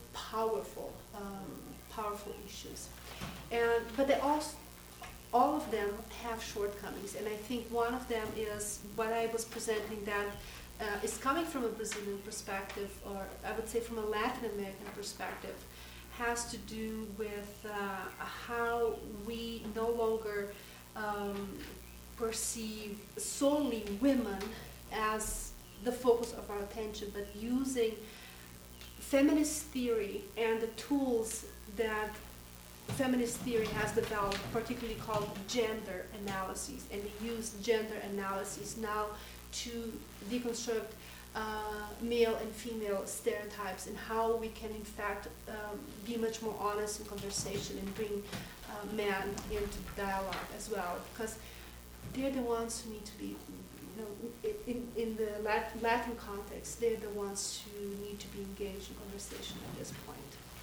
powerful, um, powerful issues. And but they also, all of them have shortcomings, and I think one of them is what I was presenting that uh, is coming from a Brazilian perspective, or I would say from a Latin American perspective, has to do with uh, how we no longer um, perceive solely women as the focus of our attention, but using feminist theory and the tools that feminist theory has developed, particularly called gender analyses, and they use gender analyses now to deconstruct uh, male and female stereotypes and how we can in fact um, be much more honest in conversation and bring uh, men into dialogue as well, because they're the ones who need to be, you know, in, in the Lat- Latin context, they're the ones who need to be engaged in conversation at this point.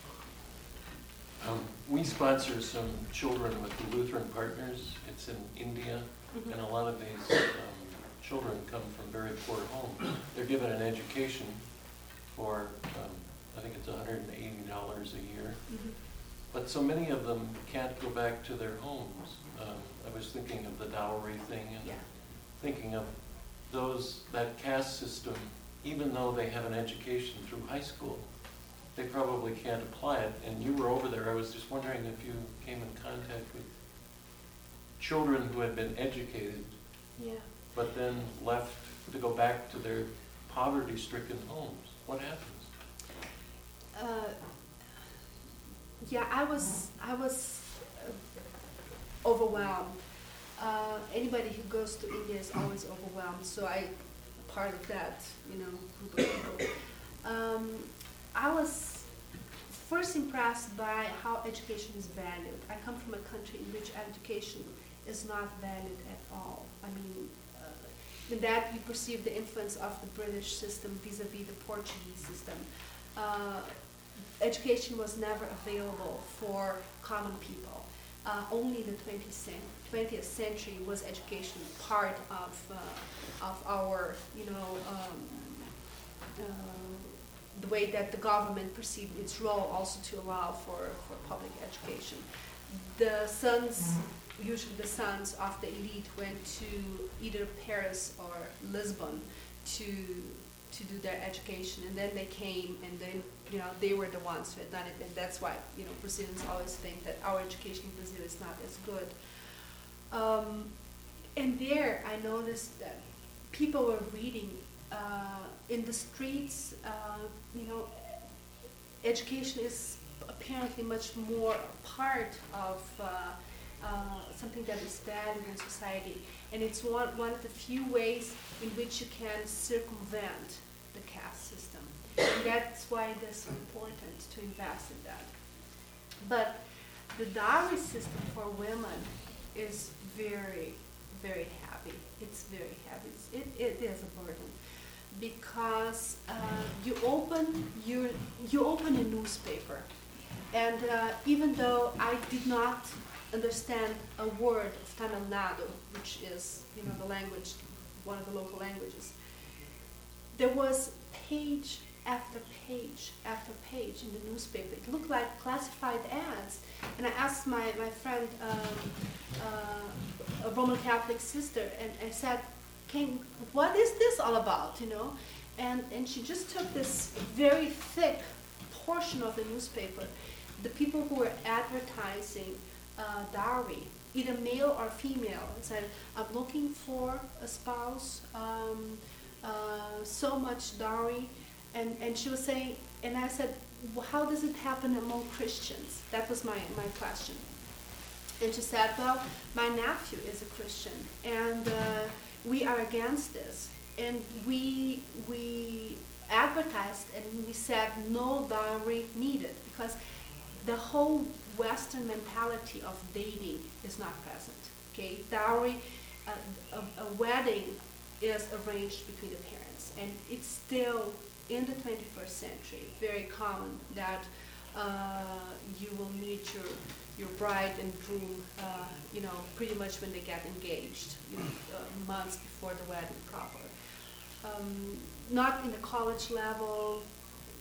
Um, we sponsor some children with the Lutheran Partners. It's in India, Mhm. and a lot of these um, children come from very poor homes. They're given an education for, um, I think it's one hundred eighty dollars a year. Mhm. But so many of them can't go back to their homes. Um, I was thinking of the dowry thing and Yeah. thinking of those, that caste system, even though they have an education through high school, they probably can't apply it. And you were over there, I was just wondering if you came in contact with children who had been educated, Yeah. but then left to go back to their poverty-stricken homes. What happens? Uh, yeah, I was I was uh, overwhelmed. Uh, anybody who goes to India is always overwhelmed. So I, part of that, you know, group of people. Um, I was first impressed by how education is valued. I come from a country in which education is not valued at all. I mean, uh, in that you perceive the influence of the British system vis-a-vis the Portuguese system. Uh, education was never available for common people. Uh, only in the twentieth century was education part of uh, of our, you know, um, uh, the way that the government perceived its role also to allow for, for public education. The sons, usually the sons of the elite, went to either Paris or Lisbon to to do their education, and then they came, and then, you know, they were the ones who had done it, and that's why, you know, Brazilians always think that our education in Brazil is not as good. Um, and there I noticed that people were reading uh, in the streets, uh, you know, education is apparently much more a part of uh, uh, something that is valued in society, and it's one, one of the few ways in which you can circumvent the caste system. And that's why it is so important to invest in that. But the dowry system for women is very, very heavy. It's very heavy. It's, it, it is a burden. Because uh, you open your you open a newspaper, and uh, even though I did not understand a word of Tamil Nadu, which is, you know, the language, one of the local languages, there was page after page after page in the newspaper. It looked like classified ads, and I asked my my friend, um, uh, a Roman Catholic sister, and I said, Can, what is this all about, you know? And and she just took this very thick portion of the newspaper, the people who were advertising uh, dowry, either male or female, and said, I'm looking for a spouse, um, uh, so much dowry, and, and she was saying, and I said, well, how does it happen among Christians? That was my, my question. And she said, well, my nephew is a Christian, and uh, we are against this, and we we advertised and we said no dowry needed, because the whole Western mentality of dating is not present. Okay, dowry, uh, a, a wedding is arranged between the parents, and it's still in the twenty-first century very common that uh, you will meet your your bride and groom, uh, you know, pretty much when they get engaged, you know, uh, months before the wedding proper. Um, not in the college level,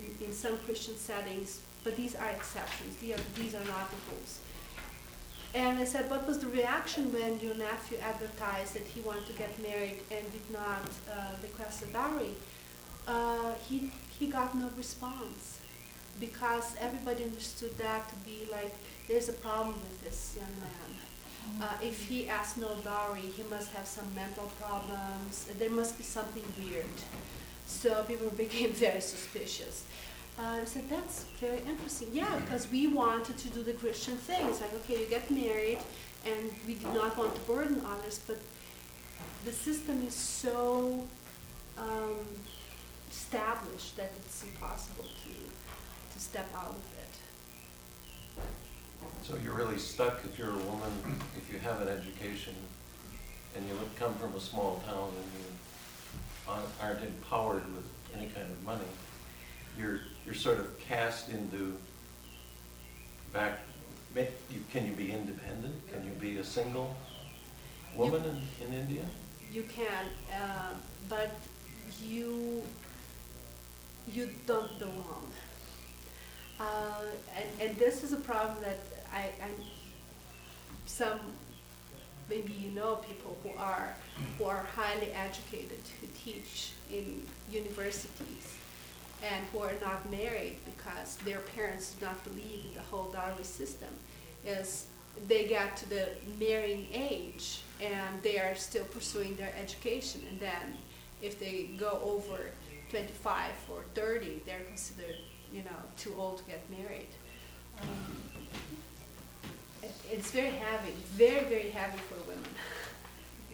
in, in some Christian settings, but these are exceptions. These are, these are not the rules. And I said, what was the reaction when your nephew advertised that he wanted to get married and did not uh, request a dowry? Uh, he, he got no response, because everybody understood that to be like, there's a problem with this young man. Uh, if he asks no dowry, he must have some mental problems. There must be something weird. So people became very suspicious. Uh, I said, that's very interesting. Yeah, because we wanted to do the Christian thing. It's like, okay, you get married, and we did not want to burden others, but the system is so um, established that it's impossible to, to step out of it. So you're really stuck if you're a woman, if you have an education, and you would come from a small town and you aren't- aren't empowered with any kind of money. You're, you're sort of cast into back, ma- you, can you be independent? Can you be a single woman in, in India? You can, uh, but you you don't belong. Uh, and, and this is a problem that I, I some maybe you know people who are who are highly educated, who teach in universities, and who are not married because their parents do not believe in the whole dowry system, is they get to the marrying age and they are still pursuing their education, and then if they go over twenty-five or thirty, they're considered, you know, too old to get married. Um, it, it's very heavy, very, very heavy for women. Yeah.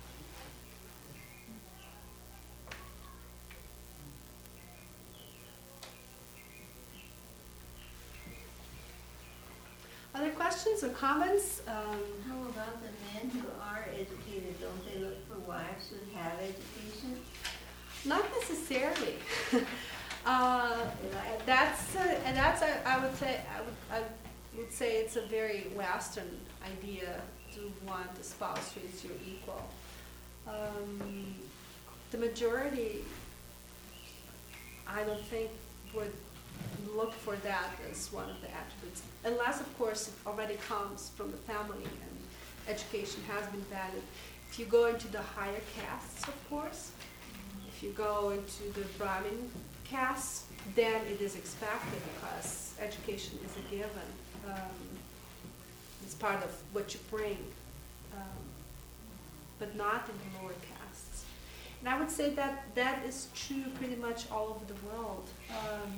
Other questions or comments? Um, How about the men who are educated? Don't they look for wives who have education? Not necessarily. uh, that's uh, and that's I, I would say I would I would say it's a very Western idea to want a spouse who is your equal. Um, the majority, I don't think, would look for that as one of the attributes, unless of course it already comes from the family and education has been valued. If you go into the higher castes, of course, if you go into the Brahmin caste, then it is expected because education is a given. Um, it's part of what you bring, um, but not in the lower castes. And I would say that that is true pretty much all over the world, um,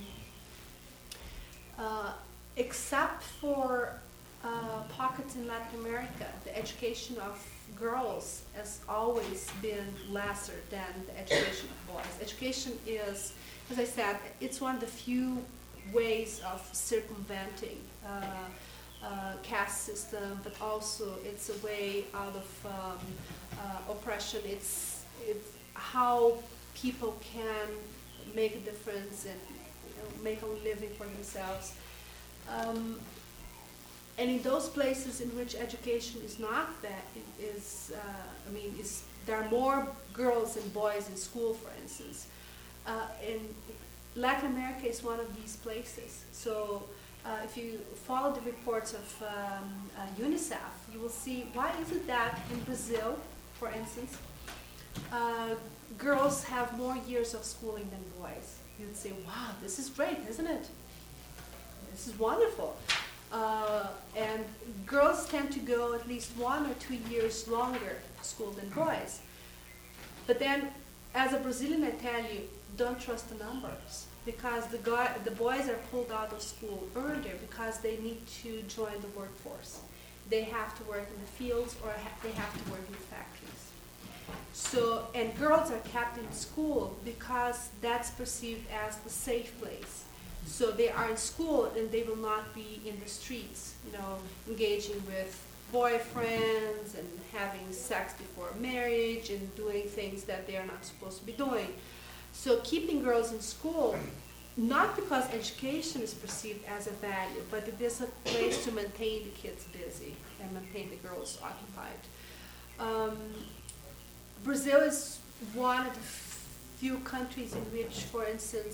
uh, except for uh, pockets in Latin America. The education of girls has always been lesser than the education of boys. Education is, as I said, it's one of the few ways of circumventing uh, uh, caste system, but also it's a way out of um, uh, oppression. It's, it's how people can make a difference and, you know, make a living for themselves. Um, And in those places in which education is not that, it is, uh, I mean, is, there are more girls than boys in school, for instance. Uh, and Latin America is one of these places. So uh, if you follow the reports of um, uh, UNICEF, you will see, why is it that in Brazil, for instance, uh, girls have more years of schooling than boys? You'd say, wow, this is great, isn't it? This is wonderful. Uh, and girls tend to go at least one or two years longer to school than boys. But then, as a Brazilian, I tell you, don't trust the numbers, because the guy, the boys are pulled out of school earlier because they need to join the workforce. They have to work in the fields or ha they have to work in the factories. So, and girls are kept in school because that's perceived as the safe place. So they are in school and they will not be in the streets, you know, engaging with boyfriends and having sex before marriage and doing things that they are not supposed to be doing. So keeping girls in school, not because education is perceived as a value, but it is a place to maintain the kids busy and maintain the girls occupied. Um, Brazil is one of the few countries in which, for instance,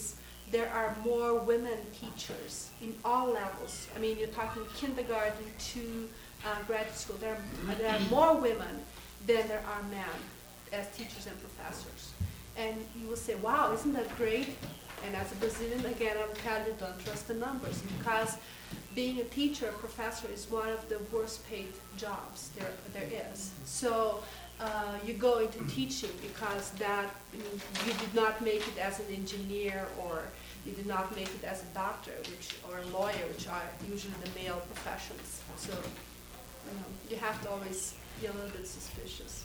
there are more women teachers in all levels. I mean, you're talking kindergarten to uh, graduate school. There are, there are more women than there are men as teachers and professors. And you will say, wow, isn't that great? And as a Brazilian, again, I will tell you, don't trust the numbers, because being a teacher, a professor, is one of the worst paid jobs there, there is. So uh, you go into teaching because that you, you did not make it as an engineer, or you did not make it as a doctor, which or a lawyer, which are usually the male professions. So you know, you have to always be a little bit suspicious.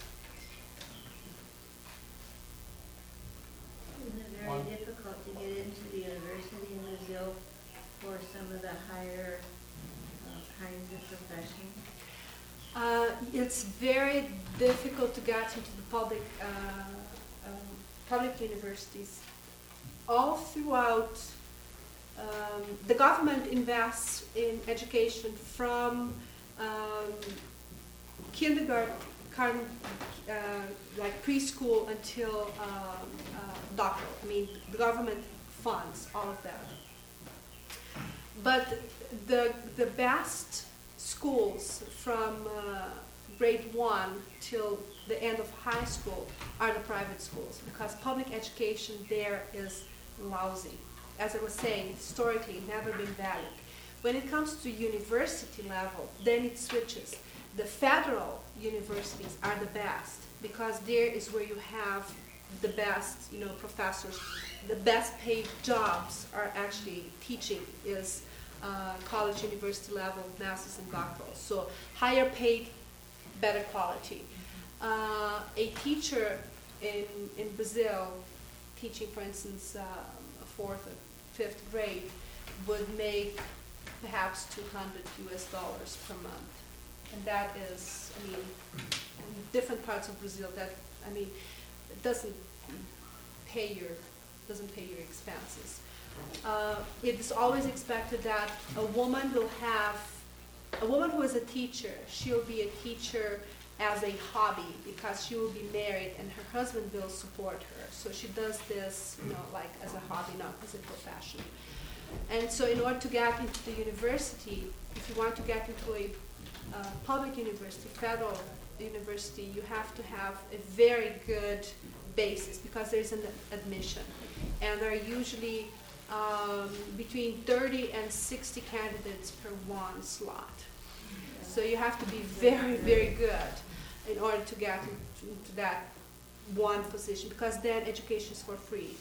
Isn't it very One- difficult to get into the university in Brazil for some of the higher uh, kinds of professions? Uh, it's very difficult to get into the public uh, um, public universities. All throughout, um, the government invests in education from um, kindergarten, kind uh, like preschool until um, uh, doctoral. I mean, the government funds all of that. But the the best schools from uh, grade one till the end of high school are the private schools, because public education there is lousy. As I was saying, historically never been valued. When it comes to university level, then it switches. The federal universities are the best, because there is where you have the best, you know, professors. The best paid jobs are actually teaching is uh, college, university level, masters and doctoral. So higher paid, better quality. Uh, a teacher in in Brazil, teaching, for instance, um, a fourth or fifth grade, would make perhaps two hundred U S dollars per month. And that is, I mean, in different parts of Brazil, that, I mean, it doesn't pay your, doesn't pay your expenses. Uh, it is always expected that a woman will have, a woman who is a teacher, she'll be a teacher as a hobby, because she will be married and her husband will support her. So she does this, you know, like as a hobby, not as a profession. And so in order to get into the university, if you want to get into a uh, public university, federal university, you have to have a very good basis, because there's an admission. And there are usually um, between thirty and sixty candidates per one slot. So you have to be very, very good in order to get into, into that one position, because then education is for free.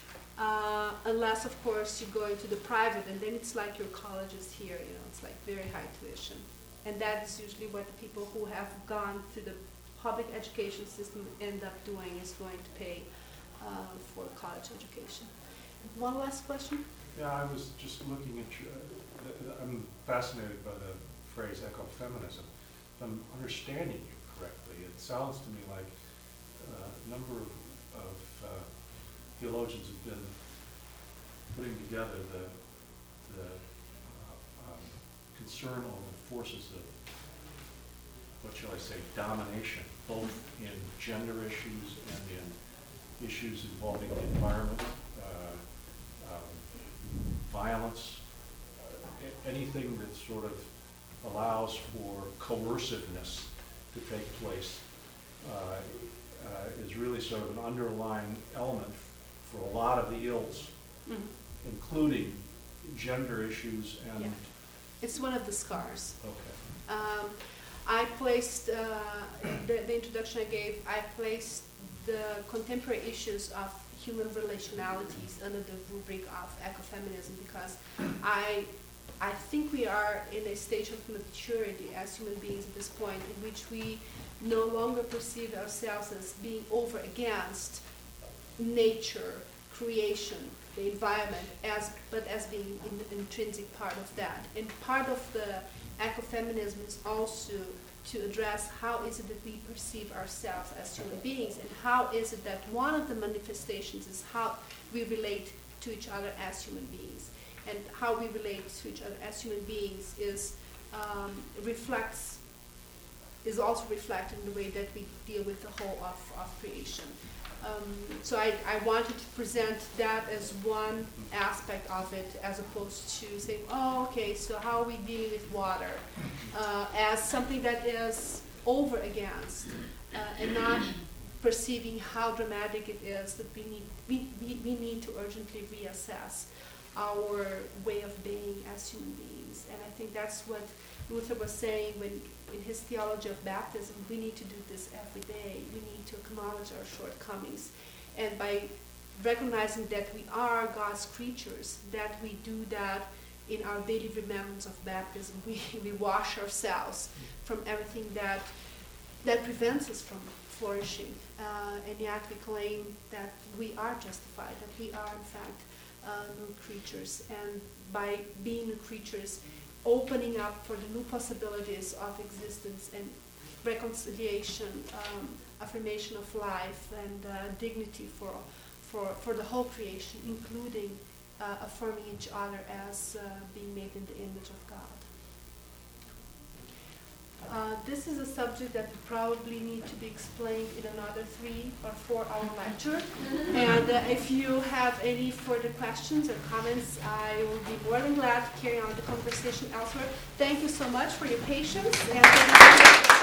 Uh, unless, of course, you go into the private, and then it's like your colleges here, you know, it's like very high tuition. And that is usually what the people who have gone through the public education system end up doing, is going to pay uh, for college education. One last question? Yeah, I was just looking at you, uh, th- th- I'm fascinated by the phrase ecofeminism. If I'm understanding you correctly, it sounds to me like uh, a number of, of uh, theologians have been putting together the, the uh, um, concern over the forces of, what shall I say, domination, both in gender issues and in issues involving the environment, uh, um, violence, uh, a- anything that sort of allows for coerciveness to take place uh, uh, is really sort of an underlying element for a lot of the ills, Mm-hmm. including gender issues and, Yeah. It's one of the scars. okay. Um, I placed, uh, the, the introduction I gave, I placed the contemporary issues of human relationalities under the rubric of ecofeminism, because I, I think we are in a stage of maturity as human beings at this point, in which we no longer perceive ourselves as being over against nature, creation, the environment, as but as being an intrinsic part of that. And part of the ecofeminism is also to address how is it that we perceive ourselves as human beings, and how is it that one of the manifestations is how we relate to each other as human beings. And how we relate to each other as human beings is um, reflects is also reflected in the way that we deal with the whole of, of creation. Um, so I, I wanted to present that as one aspect of it, as opposed to saying, oh, okay, so how are we dealing with water uh, as something that is over against, uh, and not perceiving how dramatic it is that we need we, we, we need to urgently reassess our way of being as human beings. And I think that's what Luther was saying when in his theology of baptism, we need to do this every day. We need to acknowledge our shortcomings. And by recognizing that we are God's creatures, that we do that in our daily remembrance of baptism. We, we wash ourselves from everything that that prevents us from flourishing. Uh, and yet we claim that we are justified, that we are in fact uh, new creatures. And by being new creatures, opening up for the new possibilities of existence and reconciliation, um, affirmation of life, and uh, dignity for, for, for the whole creation, including uh, affirming each other as uh, being made in the image of God. Uh, this is a subject that would probably need to be explained in another three or four hour lecture. And uh, if you have any further questions or comments, I will be more than glad to carry on the conversation elsewhere. Thank you so much for your patience. And